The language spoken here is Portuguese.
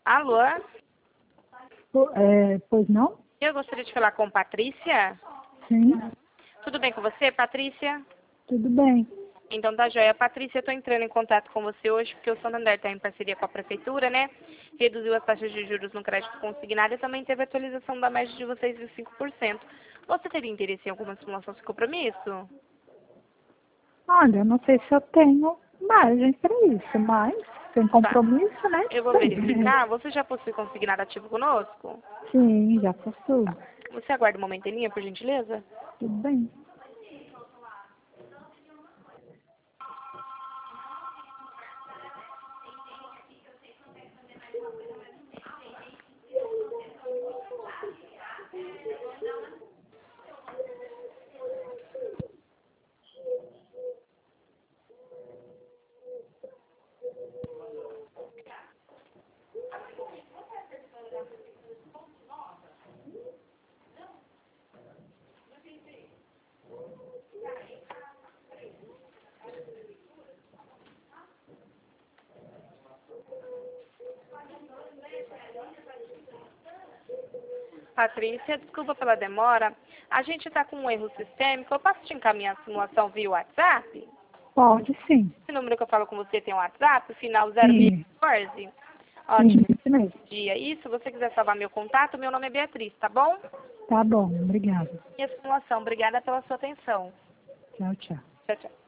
Alô? Pois não? Eu gostaria de falar com Patrícia. Sim, Tudo bem com você, Patrícia? tudo bem. Então tá joia. Patrícia, eu tô entrando em contato com você hoje porque o Santander está em parceria com a Prefeitura, né? Reduziu as taxas de juros no crédito consignado e também teve atualização da média de vocês de 5%. Você teria interesse em alguma simulação de compromisso? Olha, eu não sei se eu tenho margem para isso, mas sem Tá. compromisso, né? Eu vou verificar. Você já possui consignado ativo conosco? Sim, já possui. Tá. Você aguarda um momento em linha, por gentileza? Tudo bem. Patrícia, desculpa pela demora. A gente está com um erro sistêmico. Eu posso te encaminhar a simulação via WhatsApp? Pode sim. Esse número que eu falo com você tem um WhatsApp, final Sim, 0614. sim, Ótimo isso mesmo. dia. Isso, se você quiser salvar meu contato, meu nome é Beatriz, tá bom? Tá bom, obrigada. E a simulação. Obrigada pela sua atenção. Tchau, tchau. Tchau, tchau.